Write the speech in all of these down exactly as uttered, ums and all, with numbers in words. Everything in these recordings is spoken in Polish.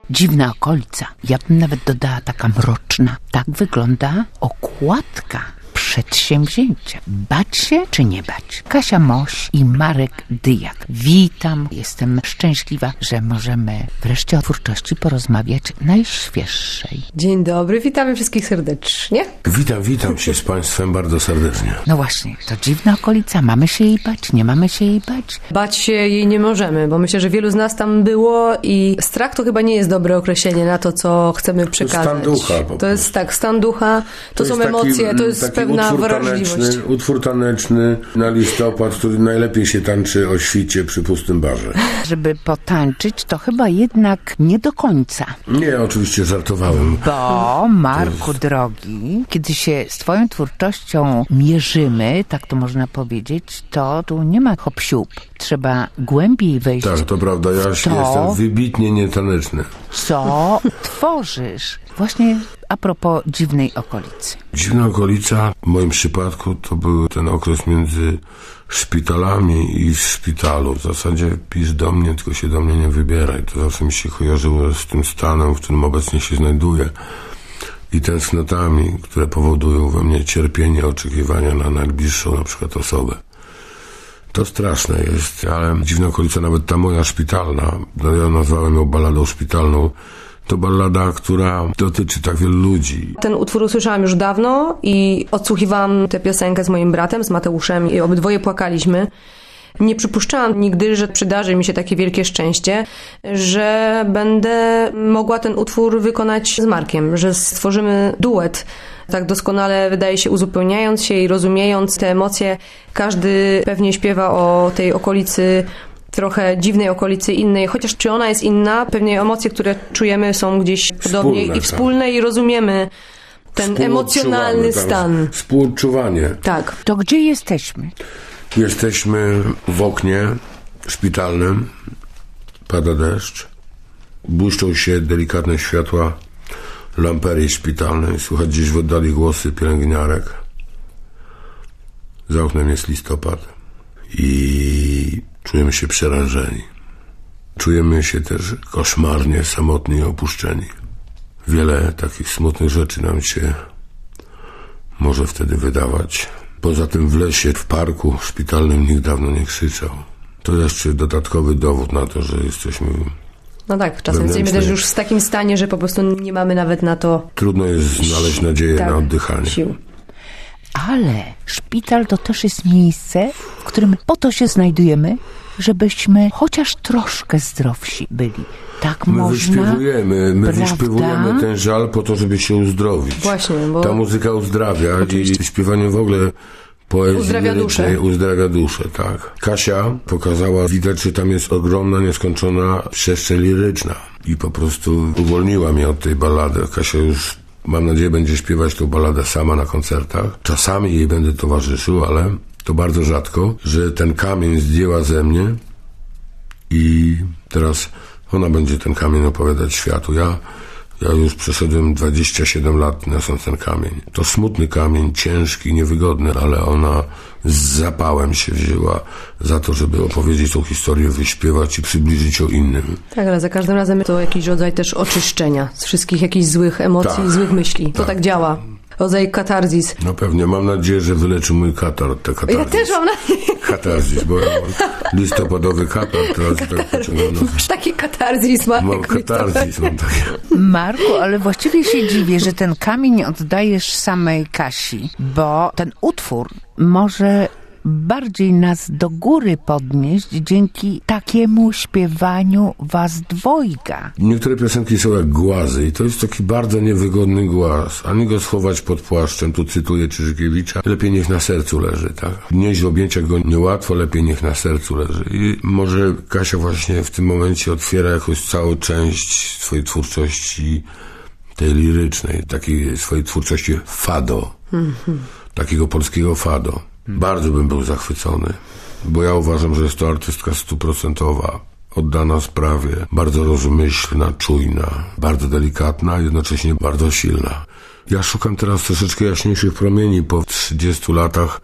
Dziwna okolica. Ja bym nawet dodała taka mroczna. Tak wygląda okładka przedsięwzięcia. Bać się czy nie bać? Kasia Moś i Marek Dyjak. Witam. Jestem szczęśliwa, że możemy wreszcie o twórczości porozmawiać najświeższej. Dzień dobry, witamy wszystkich serdecznie. Witam, witam się z Państwem bardzo serdecznie. No właśnie, to dziwna okolica. Mamy się jej bać? Nie mamy się jej bać? Bać się jej nie możemy, bo myślę, że wielu z nas tam było i strach to chyba nie jest dobre określenie na to, co chcemy przekazać. Stan ducha. To jest tak, stan ducha, to, to są taki, emocje, to jest pewna wrażliwość. Utwór taneczny na listopad, który najlepiej się tańczy o świcie przy pustym barze. Żeby potańczyć, to chyba jednak nie do końca. Nie, oczywiście żartowałem. Bo, Marku jest... drogi, kiedy się z twoją twórczością mierzymy, tak to można powiedzieć, to tu nie ma hop-siup. Trzeba głębiej wejść. Tak, to prawda, ja to, jestem wybitnie nietaneczny. Co tworzysz? Właśnie a propos dziwnej okolicy. Dziwna okolica w moim przypadku to był ten okres między szpitalami i w szpitalu. W zasadzie pisz do mnie, tylko się do mnie nie wybieraj. To zawsze mi się kojarzyło z tym stanem, w którym obecnie się znajduję i tęsknotami, które powodują we mnie cierpienie, oczekiwania na najbliższą na przykład osobę. To straszne jest, ale dziwna okolica, nawet ta moja szpitalna, no ja nazwałem ją balladą szpitalną, to ballada, która dotyczy tak wielu ludzi. Ten utwór usłyszałam już dawno i odsłuchiwałam tę piosenkę z moim bratem, z Mateuszem i obydwoje płakaliśmy. Nie przypuszczałam nigdy, że przydarzy mi się takie wielkie szczęście, że będę mogła ten utwór wykonać z Markiem, że stworzymy duet. Tak doskonale, wydaje się, uzupełniając się i rozumiejąc te emocje. Każdy pewnie śpiewa o tej okolicy, trochę dziwnej okolicy innej, chociaż czy ona jest inna, pewnie emocje, które czujemy, są gdzieś podobnie i wspólne tak. I rozumiemy ten emocjonalny stan. Współodczuwanie. Tak. To gdzie jesteśmy? Jesteśmy w oknie szpitalnym, pada deszcz, błyszczą się delikatne światła lamperii szpitalnej, słychać gdzieś w oddali głosy pielęgniarek. Za oknem jest listopad i czujemy się przerażeni. Czujemy się też koszmarnie samotni i opuszczeni. Wiele takich smutnych rzeczy nam się może wtedy wydawać. Poza tym w lesie, w parku szpitalnym nikt dawno nie krzyczał. To jeszcze dodatkowy dowód na to, że jesteśmy... No tak, czasem jesteśmy też już w takim stanie, że po prostu nie mamy nawet na to... Trudno jest znaleźć nadzieję tak, na oddychanie. Sił. Ale szpital to też jest miejsce, w którym po to się znajdujemy, żebyśmy chociaż troszkę zdrowsi byli. Tak my można, wyśpiewujemy, my prawda? wyśpiewujemy ten żal po to, żeby się uzdrowić. Właśnie, bo... Ta muzyka uzdrawia Oczywiście. I śpiewanie w ogóle poezji uzdrawia duszę. uzdrawia duszę, tak. Kasia pokazała, widać, że tam jest ogromna, nieskończona przestrzeń liryczna i po prostu uwolniła mnie od tej ballady. Kasia już, mam nadzieję, będzie śpiewać tą balladę sama na koncertach. Czasami jej będę towarzyszył, ale to bardzo rzadko, że ten kamień zdjęła ze mnie i teraz ona będzie ten kamień opowiadać światu. Ja, ja już przeszedłem dwadzieścia siedem lat niosąc ten kamień. To smutny kamień, ciężki, niewygodny, ale ona z zapałem się wzięła za to, żeby opowiedzieć tą historię, wyśpiewać i przybliżyć ją innym. Tak, ale za każdym razem to jakiś rodzaj też oczyszczenia z wszystkich jakichś złych emocji, tak, złych myśli. To tak, tak działa. Rodzaj katarzis. No pewnie, mam nadzieję, że wyleczy mój katar od te katarzis. Ja też mam nadzieję. Katarzis, bo ja mam listopadowy katar, teraz Katar... tak pociągano. Masz taki katarzis, Marek. Mam katarzis, mam takie. Marku, ale właściwie się dziwię, że ten kamień oddajesz samej Kasi, bo ten utwór może bardziej nas do góry podnieść dzięki takiemu śpiewaniu was dwojga. Niektóre piosenki są jak głazy i to jest taki bardzo niewygodny głaz. Ani go schować pod płaszczem, tu cytuję Czyżykiewicza, lepiej niech na sercu leży, tak? Nieść w objęciach go niełatwo, lepiej niech na sercu leży. I może Kasia właśnie w tym momencie otwiera jakąś całą część swojej twórczości tej lirycznej, takiej swojej twórczości fado, mm-hmm. takiego polskiego fado. Bardzo bym był zachwycony, bo ja uważam, że jest to artystka stuprocentowa, oddana sprawie, bardzo rozmyślna, czujna, bardzo delikatna, jednocześnie bardzo silna. Ja szukam teraz troszeczkę jaśniejszych promieni po trzydziestu latach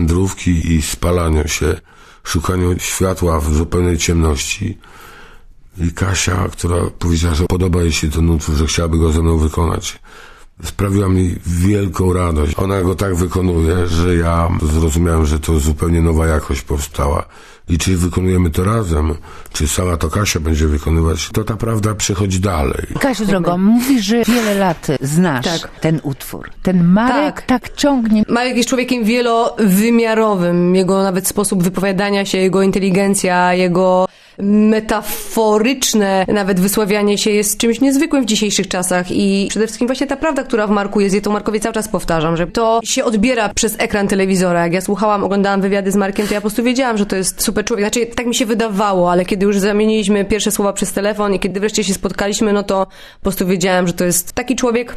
wędrówki i spalania się, szukaniu światła w zupełnej ciemności. I Kasia, która powiedziała, że podoba jej się ten utwór, że chciałaby go ze mną wykonać, sprawiła mi wielką radość. Ona go tak wykonuje, że ja zrozumiałem, że to zupełnie nowa jakość powstała. I czy wykonujemy to razem, czy sama to Kasia będzie wykonywać, to ta prawda przechodzi dalej. Kasiu, drogo, mówisz, że wiele lat znasz tak. ten utwór. Ten Marek tak. tak ciągnie. Marek jest człowiekiem wielowymiarowym. Jego nawet sposób wypowiadania się, jego inteligencja, jego metaforyczne nawet wysławianie się jest czymś niezwykłym w dzisiejszych czasach i przede wszystkim właśnie ta prawda, która w Marku jest, ja to Markowi cały czas powtarzam, że to się odbiera przez ekran telewizora. Jak ja słuchałam, oglądałam wywiady z Markiem, to ja po prostu wiedziałam, że to jest super człowiek. Znaczy, tak mi się wydawało, ale kiedy już zamieniliśmy pierwsze słowa przez telefon i kiedy wreszcie się spotkaliśmy, no to po prostu wiedziałam, że to jest taki człowiek,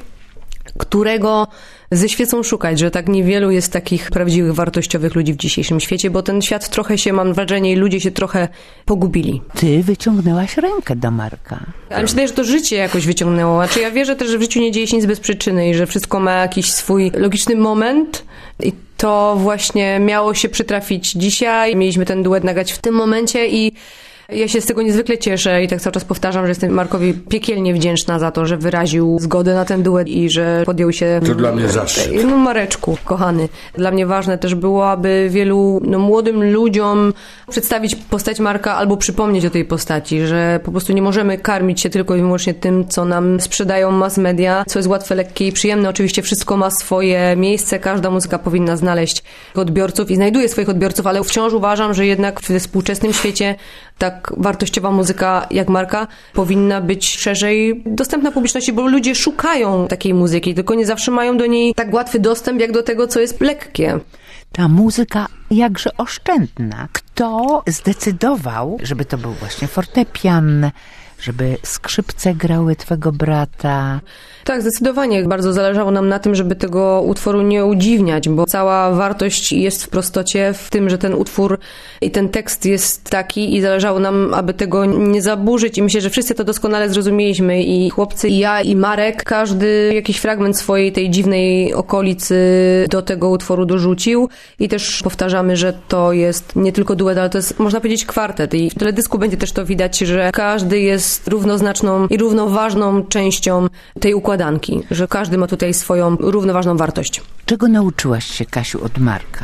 którego ze świecą szukać, że tak niewielu jest takich prawdziwych, wartościowych ludzi w dzisiejszym świecie, bo ten świat trochę się, mam wrażenie, i ludzie się trochę pogubili. Ty wyciągnęłaś rękę do Marka. Ale myślę, że to życie jakoś wyciągnęło. Znaczy ja wierzę też, że w życiu nie dzieje się nic bez przyczyny i że wszystko ma jakiś swój logiczny moment i to właśnie miało się przytrafić dzisiaj. Mieliśmy ten duet nagrać w tym momencie i ja się z tego niezwykle cieszę i tak cały czas powtarzam, że jestem Markowi piekielnie wdzięczna za to, że wyraził zgodę na ten duet i że podjął się... To dla mnie zaszczyt. No Mareczku, kochany. Dla mnie ważne też było, aby wielu no, młodym ludziom przedstawić postać Marka albo przypomnieć o tej postaci, że po prostu nie możemy karmić się tylko i wyłącznie tym, co nam sprzedają mass media, co jest łatwe, lekkie i przyjemne. Oczywiście wszystko ma swoje miejsce, każda muzyka powinna znaleźć odbiorców i znajduje swoich odbiorców, ale wciąż uważam, że jednak w współczesnym świecie tak wartościowa muzyka jak Marka powinna być szerzej dostępna publiczności, bo ludzie szukają takiej muzyki, tylko nie zawsze mają do niej tak łatwy dostęp, jak do tego, co jest lekkie. Ta muzyka jakże oszczędna. Kto zdecydował, żeby to był właśnie fortepian, żeby skrzypce grały twego brata? Tak, zdecydowanie. Bardzo zależało nam na tym, żeby tego utworu nie udziwniać, bo cała wartość jest w prostocie w tym, że ten utwór i ten tekst jest taki i zależało nam, aby tego nie zaburzyć i myślę, że wszyscy to doskonale zrozumieliśmy i chłopcy, i ja, i Marek, każdy jakiś fragment swojej tej dziwnej okolicy do tego utworu dorzucił i też powtarzamy, że to jest nie tylko duet, ale to jest, można powiedzieć, kwartet i w teledysku będzie też to widać, że każdy jest równoznaczną i równoważną częścią tej układanki. Że każdy ma tutaj swoją równoważną wartość. Czego nauczyłaś się, Kasiu, od Marka?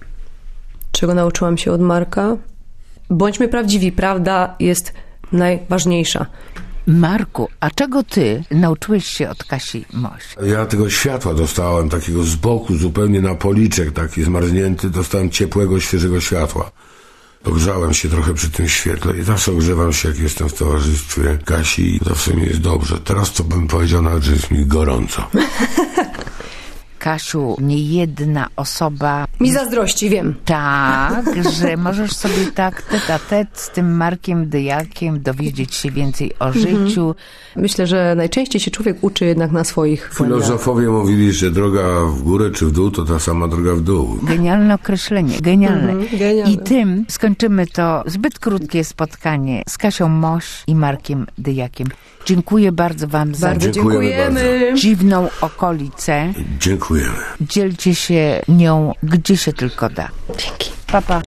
Czego nauczyłam się od Marka? Bądźmy prawdziwi, prawda jest najważniejsza. Marku, a czego ty nauczyłeś się od Kasi Moś? Ja tego światła dostałem, takiego z boku, zupełnie na policzek, taki zmarznięty, dostałem ciepłego, świeżego światła. Ogrzałem się trochę przy tym świetle i zawsze ogrzewam się, jak jestem w towarzystwie Kasi i zawsze mi jest dobrze. Teraz to bym powiedział nawet, że jest mi gorąco. Kasiu, niejedna osoba... Mi zazdrości, wiem. Tak, że możesz sobie tak tet a tet z tym Markiem Dyjakiem dowiedzieć się więcej o życiu. Myślę, że najczęściej się człowiek uczy jednak na swoich Filozofowie błędach. mówili, że droga w górę czy w dół to ta sama droga w dół. Genialne określenie, genialne. Mhm, genialne. I tym skończymy to zbyt krótkie spotkanie z Kasią Moś i Markiem Dyjakiem. Dziękuję bardzo wam za Bardzo dziękujemy. Bardzo. dziwną okolicę. Dziękujemy. Dzielcie się nią, gdzie się tylko da. Dzięki. Pa, pa.